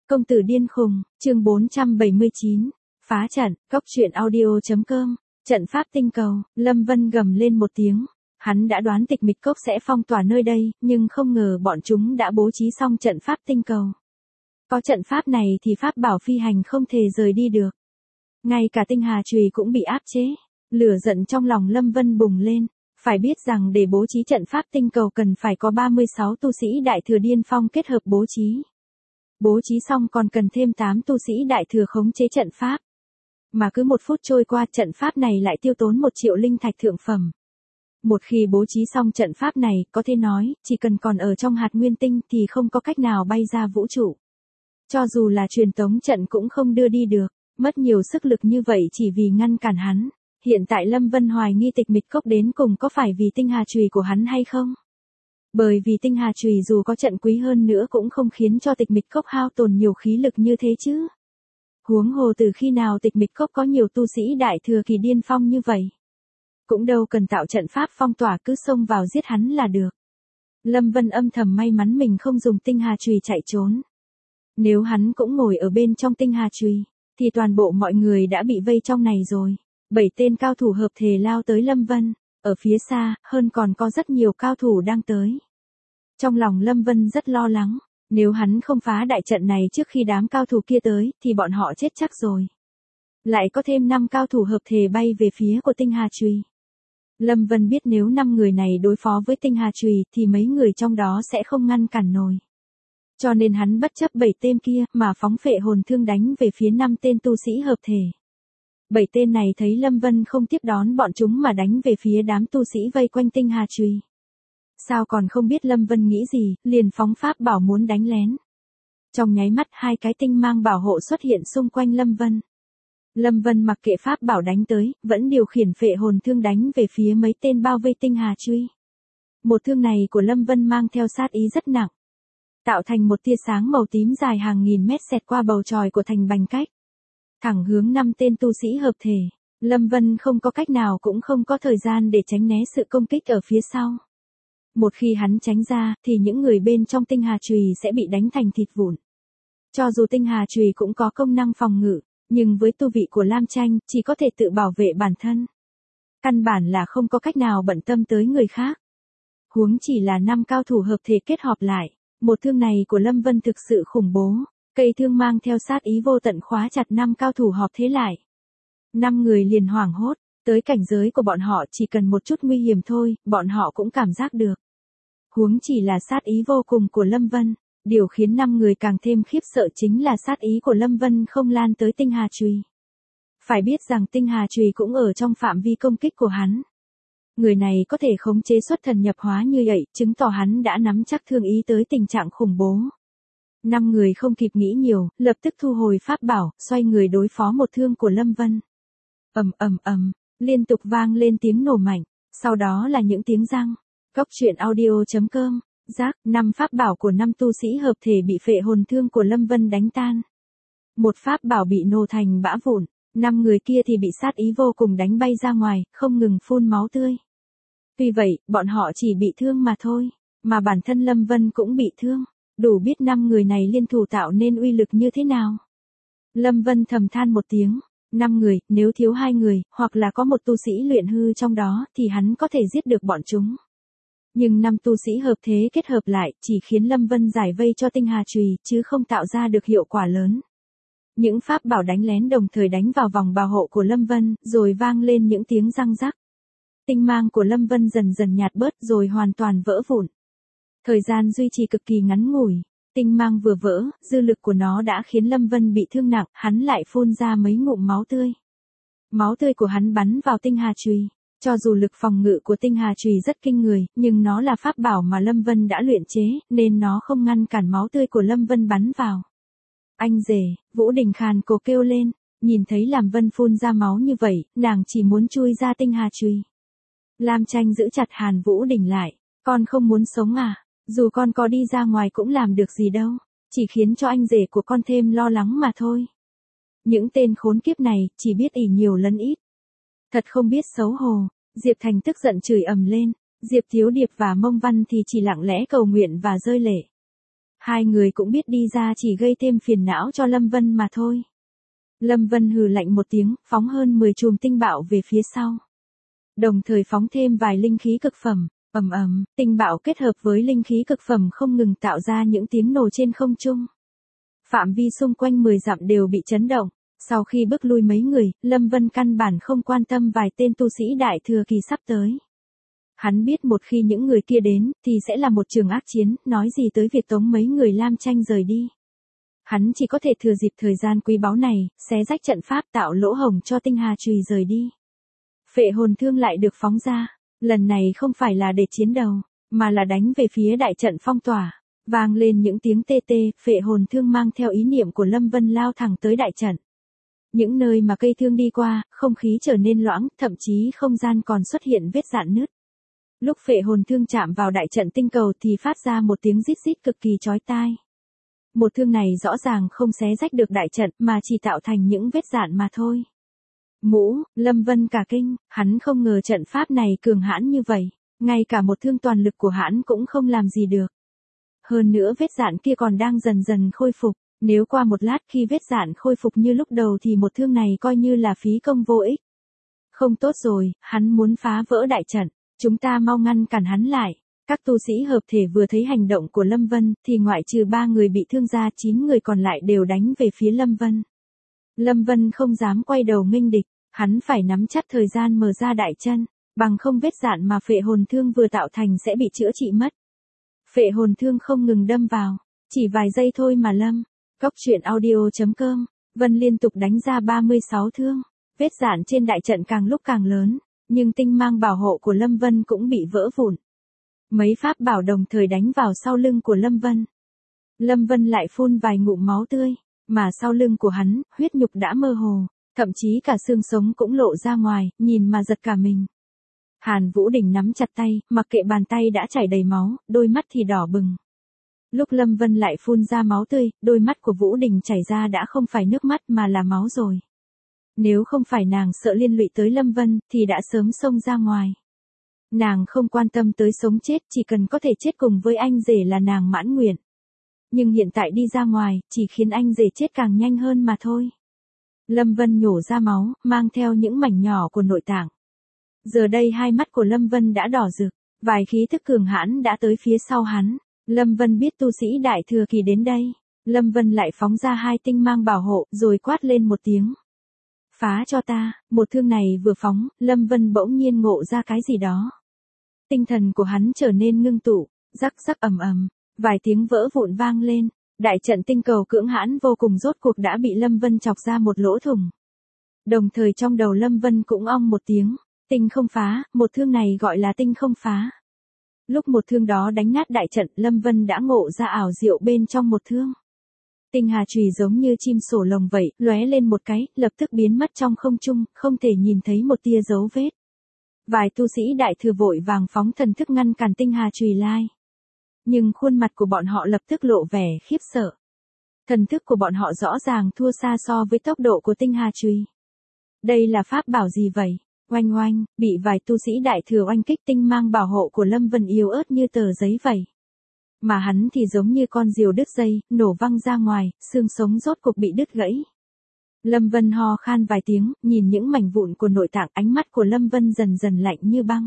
Công tử điên khùng, chương 479, phá trận, góc truyện audio.com, trận pháp tinh cầu, Lâm Vân gầm lên một tiếng. Hắn đã đoán Tịch Mịch Cốc sẽ phong tỏa nơi đây, nhưng không ngờ bọn chúng đã bố trí xong trận pháp tinh cầu. Có trận pháp này thì pháp bảo phi hành không thể rời đi được. Ngay cả tinh hà chùy cũng bị áp chế. Lửa giận trong lòng Lâm Vân bùng lên. Phải biết rằng để bố trí trận pháp tinh cầu cần phải có 36 tu sĩ đại thừa điên phong kết hợp bố trí. Bố trí xong còn cần thêm 8 tu sĩ đại thừa khống chế trận pháp. Mà cứ 1 phút trôi qua trận pháp này lại tiêu tốn 1 triệu linh thạch thượng phẩm. Một khi bố trí xong trận pháp này, có thể nói, chỉ cần còn ở trong hạt nguyên tinh thì không có cách nào bay ra vũ trụ. Cho dù là truyền tống trận cũng không đưa đi được, mất nhiều sức lực như vậy chỉ vì ngăn cản hắn. Hiện tại Lâm Vân hoài nghi Tịch Mịch Cốc đến cùng có phải vì tinh hà chùy của hắn hay không? Bởi vì tinh hà chùy dù có trận quý hơn nữa cũng không khiến cho Tịch Mịch Cốc hao tổn nhiều khí lực như thế chứ. Huống hồ từ khi nào Tịch Mịch Cốc có nhiều tu sĩ đại thừa kỳ điên phong như vậy. Cũng đâu cần tạo trận pháp phong tỏa, cứ xông vào giết hắn là được. Lâm Vân âm thầm may mắn mình không dùng tinh hà chùy chạy trốn. Nếu hắn cũng ngồi ở bên trong tinh hà chùy, thì toàn bộ mọi người đã bị vây trong này rồi. 7 tên cao thủ hợp thể lao tới Lâm Vân, ở phía xa, hơn còn có rất nhiều cao thủ đang tới. Trong lòng Lâm Vân rất lo lắng, nếu hắn không phá đại trận này trước khi đám cao thủ kia tới, thì bọn họ chết chắc rồi. Lại có thêm 5 cao thủ hợp thể bay về phía của tinh hà chùy. Lâm Vân biết nếu 5 người này đối phó với tinh hà chùy thì mấy người trong đó sẽ không ngăn cản nổi. Cho nên hắn bất chấp 7 tên kia mà phóng phệ hồn thương đánh về phía 5 tên tu sĩ hợp thể. 7 tên này thấy Lâm Vân không tiếp đón bọn chúng mà đánh về phía đám tu sĩ vây quanh tinh hà chùy. Sao còn không biết Lâm Vân nghĩ gì, liền phóng pháp bảo muốn đánh lén. Trong nháy mắt 2 cái tinh mang bảo hộ xuất hiện xung quanh Lâm Vân. Lâm Vân mặc kệ pháp bảo đánh tới, vẫn điều khiển phệ hồn thương đánh về phía mấy tên bao vây tinh hà chùy. Một thương này của Lâm Vân mang theo sát ý rất nặng. Tạo thành một tia sáng màu tím dài hàng nghìn mét xẹt qua bầu trời của thành Bành Cách. Thẳng hướng 5 tên tu sĩ hợp thể. Lâm Vân không có cách nào cũng không có thời gian để tránh né sự công kích ở phía sau. Một khi hắn tránh ra thì những người bên trong tinh hà chùy sẽ bị đánh thành thịt vụn. Cho dù tinh hà chùy cũng có công năng phòng ngự, nhưng với tu vị của Lam Tranh chỉ có thể tự bảo vệ bản thân. Căn bản là không có cách nào bận tâm tới người khác. Huống chỉ là 5 cao thủ hợp thể kết hợp lại. Một thương này của Lâm Vân thực sự khủng bố. Cây thương mang theo sát ý vô tận khóa chặt 5 cao thủ hợp thế lại. 5 người liền hoảng hốt, tới cảnh giới của bọn họ chỉ cần một chút nguy hiểm thôi, bọn họ cũng cảm giác được. Huống chỉ là sát ý vô cùng của Lâm Vân, điều khiến 5 người càng thêm khiếp sợ chính là sát ý của Lâm Vân không lan tới tinh hà chùy. Phải biết rằng tinh hà chùy cũng ở trong phạm vi công kích của hắn. Người này có thể khống chế xuất thần nhập hóa như vậy, chứng tỏ hắn đã nắm chắc thương ý tới tình trạng khủng bố. 5 người không kịp nghĩ nhiều, lập tức thu hồi pháp bảo, xoay người đối phó một thương của Lâm Vân. Ầm, liên tục vang lên tiếng nổ mạnh, sau đó là những tiếng răng. Góc truyện audio.com, rác, 5 pháp bảo của 5 tu sĩ hợp thể bị phệ hồn thương của Lâm Vân đánh tan. Một pháp bảo bị nổ thành bã vụn, 5 người kia thì bị sát ý vô cùng đánh bay ra ngoài, không ngừng phun máu tươi. Tuy vậy, bọn họ chỉ bị thương mà thôi, mà bản thân Lâm Vân cũng bị thương. Đủ biết 5 người này liên thủ tạo nên uy lực như thế nào. Lâm Vân thầm than một tiếng, 5 người, nếu thiếu 2 người, hoặc là có một tu sĩ luyện hư trong đó, thì hắn có thể giết được bọn chúng. Nhưng 5 tu sĩ hợp thế kết hợp lại, chỉ khiến Lâm Vân giải vây cho tinh hà chùy, chứ không tạo ra được hiệu quả lớn. Những pháp bảo đánh lén đồng thời đánh vào vòng bảo hộ của Lâm Vân, rồi vang lên những tiếng răng rắc. Tinh mang của Lâm Vân dần dần nhạt bớt rồi hoàn toàn vỡ vụn. Thời gian duy trì cực kỳ ngắn ngủi, tinh mang vừa vỡ, dư lực của nó đã khiến Lâm Vân bị thương nặng, hắn lại phun ra mấy ngụm máu tươi. Máu tươi của hắn bắn vào tinh hà chùy, cho dù lực phòng ngự của tinh hà chùy rất kinh người, nhưng nó là pháp bảo mà Lâm Vân đã luyện chế, nên nó không ngăn cản máu tươi của Lâm Vân bắn vào. Anh rể, Vũ Đình khàn cổ kêu lên, nhìn thấy Lam Vân phun ra máu như vậy, nàng chỉ muốn chui ra tinh hà chùy. Lam Tranh giữ chặt Hàn Vũ Đình lại, con không muốn sống à? Dù con có đi ra ngoài cũng làm được gì đâu, chỉ khiến cho anh rể của con thêm lo lắng mà thôi. Những tên khốn kiếp này, chỉ biết ỷ nhiều lấn ít. Thật không biết xấu hổ, Diệp Thành tức giận chửi ầm lên, Diệp Thiếu Điệp và Mông Văn thì chỉ lặng lẽ cầu nguyện và rơi lệ. Hai người cũng biết đi ra chỉ gây thêm phiền não cho Lâm Vân mà thôi. Lâm Vân hừ lạnh một tiếng, phóng hơn 10 chùm tinh bạo về phía sau. Đồng thời phóng thêm vài linh khí cực phẩm, ầm ầm, tinh bạo kết hợp với linh khí cực phẩm không ngừng tạo ra những tiếng nổ trên không trung. Phạm vi xung quanh 10 dặm đều bị chấn động. Sau khi bước lui mấy người, Lâm Vân căn bản không quan tâm vài tên tu sĩ đại thừa kỳ sắp tới. Hắn biết một khi những người kia đến, thì sẽ là một trường ác chiến, nói gì tới việc tống mấy người Lam Tranh rời đi. Hắn chỉ có thể thừa dịp thời gian quý báu này, xé rách trận pháp tạo lỗ hổng cho tinh hà chùy rời đi. Phệ hồn thương lại được phóng ra, lần này không phải là để chiến đầu, mà là đánh về phía đại trận phong tỏa. Vang lên những tiếng tê tê, phệ hồn thương mang theo ý niệm của Lâm Vân lao thẳng tới đại trận. Những nơi mà cây thương đi qua, không khí trở nên loãng, thậm chí không gian còn xuất hiện vết rạn nứt. Lúc phệ hồn thương chạm vào đại trận tinh cầu thì phát ra một tiếng rít rít cực kỳ chói tai. Một thương này rõ ràng không xé rách được đại trận mà chỉ tạo thành những vết rạn mà thôi. Lâm Vân cả kinh, hắn không ngờ trận pháp này cường hãn như vậy, ngay cả một thương toàn lực của hắn cũng không làm gì được. Hơn nữa vết rạn kia còn đang dần dần khôi phục, nếu qua một lát khi vết rạn khôi phục như lúc đầu thì một thương này coi như là phí công vô ích. Không tốt rồi, hắn muốn phá vỡ đại trận, chúng ta mau ngăn cản hắn lại. Các tu sĩ hợp thể vừa thấy hành động của Lâm Vân thì ngoại trừ 3 người bị thương ra 9 người còn lại đều đánh về phía Lâm Vân. Lâm Vân không dám quay đầu nghênh địch, hắn phải nắm chắc thời gian mở ra đại chân, bằng không vết rạn mà phệ hồn thương vừa tạo thành sẽ bị chữa trị mất. Phệ hồn thương không ngừng đâm vào, chỉ vài giây thôi mà Cóc truyện audio.com, Vân liên tục đánh ra 36 thương, vết rạn trên đại trận càng lúc càng lớn, nhưng tinh mang bảo hộ của Lâm Vân cũng bị vỡ vụn. Mấy pháp bảo đồng thời đánh vào sau lưng của Lâm Vân. Lâm Vân lại phun vài ngụm máu tươi, mà sau lưng của hắn, huyết nhục đã mơ hồ, thậm chí cả xương sống cũng lộ ra ngoài, nhìn mà giật cả mình. Hàn Vũ Đình nắm chặt tay, mặc kệ bàn tay đã chảy đầy máu, đôi mắt thì đỏ bừng. Lúc Lâm Vân lại phun ra máu tươi, đôi mắt của Vũ Đình chảy ra đã không phải nước mắt mà là máu rồi. Nếu không phải nàng sợ liên lụy tới Lâm Vân, thì đã sớm xông ra ngoài. Nàng không quan tâm tới sống chết, chỉ cần có thể chết cùng với anh rể là nàng mãn nguyện. Nhưng hiện tại đi ra ngoài, chỉ khiến anh rể chết càng nhanh hơn mà thôi. Lâm Vân nhổ ra máu, mang theo những mảnh nhỏ của nội tạng. Giờ đây hai mắt của Lâm Vân đã đỏ rực, vài khí thức cường hãn đã tới phía sau hắn. Lâm Vân biết tu sĩ đại thừa kỳ đến đây. Lâm Vân lại phóng ra 2 tinh mang bảo hộ, rồi quát lên một tiếng. Phá cho ta, một thương này vừa phóng, Lâm Vân bỗng nhiên ngộ ra cái gì đó. Tinh thần của hắn trở nên ngưng tụ, rắc rắc ầm ầm, vài tiếng vỡ vụn vang lên, đại trận tinh cầu cưỡng hãn vô cùng rốt cuộc đã bị Lâm Vân chọc ra một lỗ thủng. Đồng thời trong đầu Lâm Vân cũng ong một tiếng, tinh không phá, một thương này gọi là tinh không phá. Lúc một thương đó đánh nát đại trận, Lâm Vân đã ngộ ra ảo diệu bên trong một thương. Tinh hà chùy giống như chim sổ lồng vậy, lóe lên một cái, lập tức biến mất trong không trung, không thể nhìn thấy một tia dấu vết. Vài tu sĩ đại thừa vội vàng phóng thần thức ngăn cản tinh hà chùy lai. Nhưng khuôn mặt của bọn họ lập tức lộ vẻ khiếp sợ. Thần thức của bọn họ rõ ràng thua xa so với tốc độ của tinh hà chùy. Đây là pháp bảo gì vậy? Oanh oanh, bị vài tu sĩ đại thừa oanh kích, tinh mang bảo hộ của Lâm Vân yếu ớt như tờ giấy vậy. Mà hắn thì giống như con diều đứt dây, nổ văng ra ngoài, xương sống rốt cục bị đứt gãy. Lâm Vân ho khan vài tiếng, nhìn những mảnh vụn của nội tạng, ánh mắt của Lâm Vân dần dần lạnh như băng.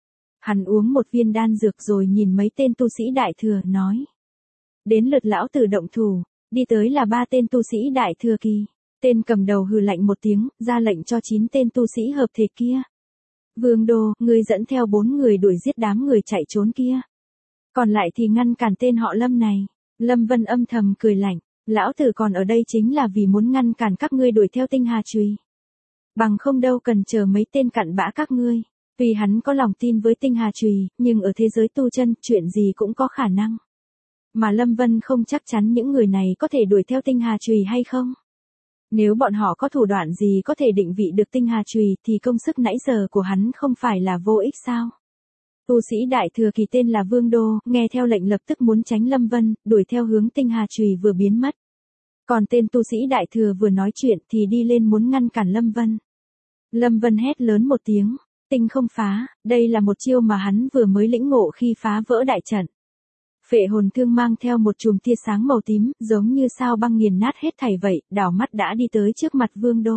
Hắn uống một viên đan dược rồi nhìn mấy tên tu sĩ đại thừa, nói. Đến lượt lão tử động thủ, đi tới là 3 tên tu sĩ đại thừa kỳ. Tên cầm đầu hừ lạnh một tiếng, ra lệnh cho 9 tên tu sĩ hợp thể kia. Vương Đô, ngươi dẫn theo 4 người đuổi giết đám người chạy trốn kia. Còn lại thì ngăn cản tên họ Lâm này. Lâm Vân âm thầm cười lạnh, lão tử còn ở đây chính là vì muốn ngăn cản các ngươi đuổi theo tinh hà chùy. Bằng không đâu cần chờ mấy tên cặn bã các ngươi. Vì hắn có lòng tin với tinh hà chùy, nhưng ở thế giới tu chân, chuyện gì cũng có khả năng. Mà Lâm Vân không chắc chắn những người này có thể đuổi theo tinh hà chùy hay không. Nếu bọn họ có thủ đoạn gì có thể định vị được tinh hà chùy thì công sức nãy giờ của hắn không phải là vô ích sao? Tu sĩ đại thừa kỳ tên là Vương Đô, nghe theo lệnh lập tức muốn tránh Lâm Vân, đuổi theo hướng tinh hà chùy vừa biến mất. Còn tên tu sĩ đại thừa vừa nói chuyện thì đi lên muốn ngăn cản Lâm Vân. Lâm Vân hét lớn một tiếng, tinh không phá, đây là một chiêu mà hắn vừa mới lĩnh ngộ khi phá vỡ đại trận. Phệ hồn thương mang theo một chùm tia sáng màu tím, giống như sao băng nghiền nát hết thảy vậy, đảo mắt đã đi tới trước mặt Vương Đô.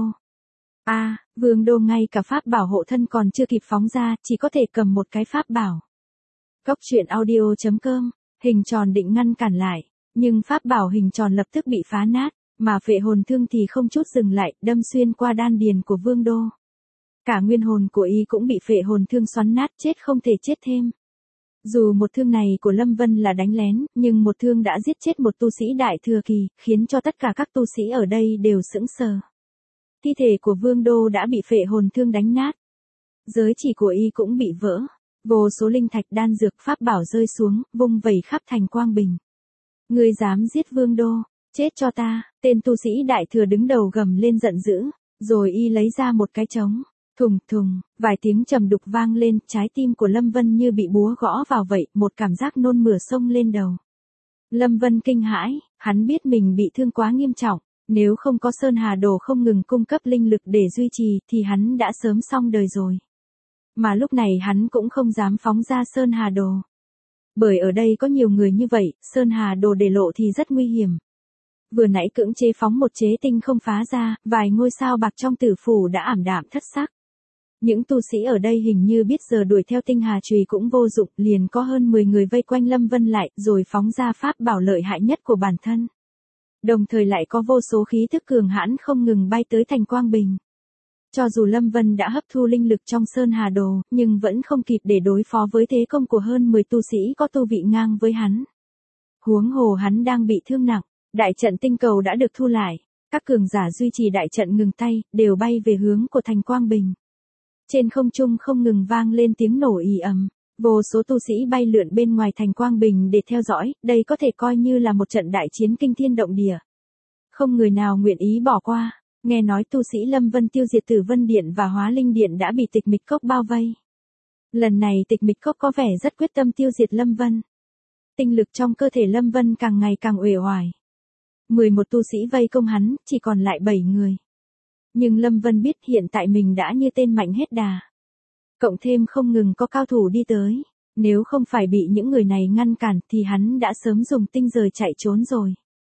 Vương Đô ngay cả pháp bảo hộ thân còn chưa kịp phóng ra, chỉ có thể cầm một cái pháp bảo. Cốc truyện audio.com, hình tròn định ngăn cản lại, nhưng pháp bảo hình tròn lập tức bị phá nát, mà phệ hồn thương thì không chút dừng lại, đâm xuyên qua đan điền của Vương Đô. Cả nguyên hồn của y cũng bị phệ hồn thương xoắn nát, chết không thể chết thêm. Dù một thương này của Lâm Vân là đánh lén, nhưng một thương đã giết chết một tu sĩ đại thừa kỳ, khiến cho tất cả các tu sĩ ở đây đều sững sờ. Thi thể của Vương Đô đã bị phệ hồn thương đánh nát. Giới chỉ của y cũng bị vỡ. Vô số linh thạch đan dược pháp bảo rơi xuống, vung vẩy khắp thành Quang Bình. Ngươi dám giết Vương Đô, chết cho ta, tên tu sĩ đại thừa đứng đầu gầm lên giận dữ, rồi y lấy ra một cái trống. Thùng thùng, vài tiếng trầm đục vang lên, trái tim của Lâm Vân như bị búa gõ vào vậy, một cảm giác nôn mửa xông lên đầu. Lâm Vân kinh hãi, hắn biết mình bị thương quá nghiêm trọng, nếu không có Sơn Hà Đồ không ngừng cung cấp linh lực để duy trì thì hắn đã sớm xong đời rồi. Mà lúc này hắn cũng không dám phóng ra Sơn Hà Đồ. Bởi ở đây có nhiều người như vậy, Sơn Hà Đồ để lộ thì rất nguy hiểm. Vừa nãy cưỡng chế phóng một chế tinh không phá ra, vài ngôi sao bạc trong tử phủ đã ảm đạm thất sắc. Những tu sĩ ở đây hình như biết giờ đuổi theo tinh hà chùy cũng vô dụng, liền có hơn 10 người vây quanh Lâm Vân lại, rồi phóng ra pháp bảo lợi hại nhất của bản thân. Đồng thời lại có vô số khí thức cường hãn không ngừng bay tới thành Quang Bình. Cho dù Lâm Vân đã hấp thu linh lực trong Sơn Hà Đồ, nhưng vẫn không kịp để đối phó với thế công của hơn 10 tu sĩ có tu vị ngang với hắn. Huống hồ hắn đang bị thương nặng, đại trận tinh cầu đã được thu lại, các cường giả duy trì đại trận ngừng tay, đều bay về hướng của thành Quang Bình. Trên không trung không ngừng vang lên tiếng nổ ì ầm, vô số tu sĩ bay lượn bên ngoài thành Quang Bình để theo dõi, đây có thể coi như là một trận đại chiến kinh thiên động địa. Không người nào nguyện ý bỏ qua, nghe nói tu sĩ Lâm Vân tiêu diệt Tử Vân Điện và Hóa Linh Điện đã bị Tịch Mịch Cốc bao vây. Lần này Tịch Mịch Cốc có vẻ rất quyết tâm tiêu diệt Lâm Vân. Tinh lực trong cơ thể Lâm Vân càng ngày càng uể oải. 11 tu sĩ vây công hắn, chỉ còn lại 7 người. Nhưng Lâm Vân biết hiện tại mình đã như tên mạnh hết đà. Cộng thêm không ngừng có cao thủ đi tới. Nếu không phải bị những người này ngăn cản thì hắn đã sớm dùng tinh rời chạy trốn rồi.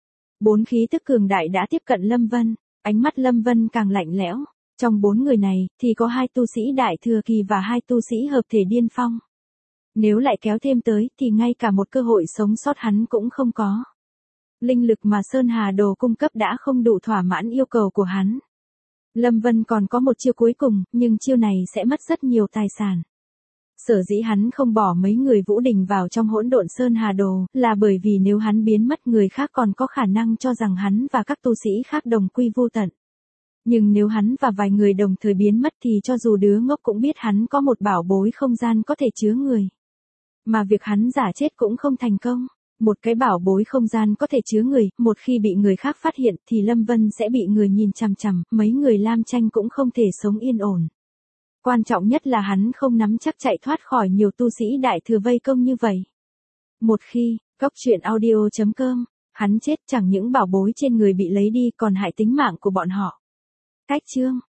4 khí tức cường đại đã tiếp cận Lâm Vân. Ánh mắt Lâm Vân càng lạnh lẽo. Trong 4 người này thì có 2 tu sĩ đại thừa kỳ và 2 tu sĩ hợp thể điên phong. Nếu lại kéo thêm tới thì ngay cả một cơ hội sống sót hắn cũng không có. Linh lực mà Sơn Hà Đồ cung cấp đã không đủ thỏa mãn yêu cầu của hắn. Lâm Vân còn có một chiêu cuối cùng, nhưng chiêu này sẽ mất rất nhiều tài sản. Sở dĩ hắn không bỏ mấy người Vũ Đình vào trong hỗn độn Sơn Hà Đồ, là bởi vì nếu hắn biến mất người khác còn có khả năng cho rằng hắn và các tu sĩ khác đồng quy vô tận. Nhưng nếu hắn và vài người đồng thời biến mất thì cho dù đứa ngốc cũng biết hắn có một bảo bối không gian có thể chứa người. Mà việc hắn giả chết cũng không thành công. Một cái bảo bối không gian có thể chứa người, một khi bị người khác phát hiện thì Lâm Vân sẽ bị người nhìn chằm chằm, mấy người Lam Tranh cũng không thể sống yên ổn. Quan trọng nhất là hắn không nắm chắc chạy thoát khỏi nhiều tu sĩ đại thừa vây công như vậy. Một khi, Cốc truyện audio.com, hắn chết chẳng những bảo bối trên người bị lấy đi còn hại tính mạng của bọn họ. Cách chương